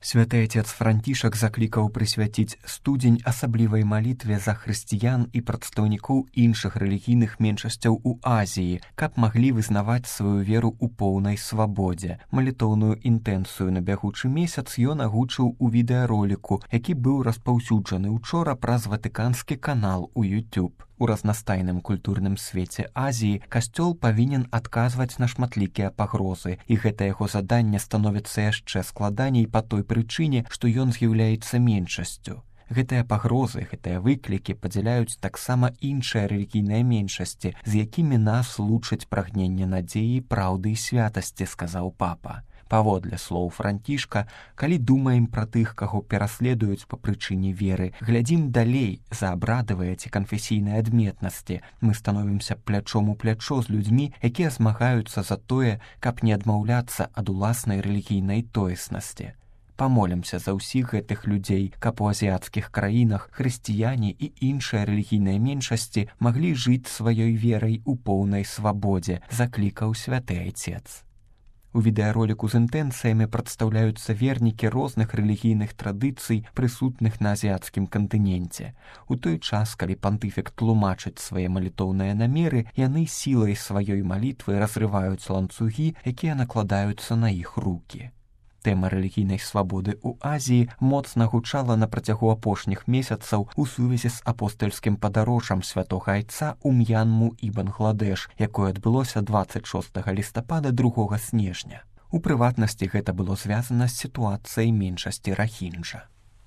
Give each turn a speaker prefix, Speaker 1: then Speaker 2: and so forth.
Speaker 1: Святы Отец Францішак заклікаў прысвяціць студзень асаблівай малітве за хрысціян і прадстаўнікоў іншых рэлігійных меншасцяў у Азіі, каб маглі вызнаваць сваю веру ў поўнай свабодзе. Малітоўную інтэнцыю на бягучы месяц ён агучыў у відэароліку, які быў распаўсюджаны учора праз ватыканскі канал у YouTube. У разнастайным культурным свеце Азіі касцёл павінен адказваць на шматлікія пагрозы, і гэта яго заданне становіцца яшчэ складаней па той прычыне, што ён з'яўляецца меншасцю. Гэтыя пагрозы, гэтыя выклікі падзяляюць таксама іншыя рэлігійныя меншасці, з якімі нас лучаць прагненне надзеі, праўды і святасці, сказаў папа. Паводле слоў Францішка, калі думаем пра тых, каго пераследуюць па прычыне веры, глядзім далей за абрадавыя ці канфесійныя адметнасці, мы становімся плячом у плячо з людзьмі, якія змагаюцца за тое, каб не адмаўляцца ад уласнай рэлігійнай тоеснасці. Памолімся за ўсіх гэтых людзей, каб у азіяцкіх краінах хрысціяне і іншыя рэлігійныя меншасці маглі жыць сваёй верай у поўнай свабодзе, заклікаў святы Айцец. У відэароліку з інтэнцыямі прадстаўляюцца вернікі розных рэлігійных традыцый, прысутных на азіяцкім кантыненце. У той час, калі пантыфік тлумачыць свае малітоўныя намеры, яны сілай сваёй малітвы разрываюць ланцугі, якія накладаюцца на іх рукі. Тэма рэлігійнай свабоды ў Азіі моцна гучала на працягу апошніх месяцаў у сувязі з апостальскім падарожжам святога Айца ў М'янму і Бангладеш, якое адбылося 26 лістапада 2 снежня. У прыватнасці гэта было звязана з сітуацыяй меншасці рахінджа.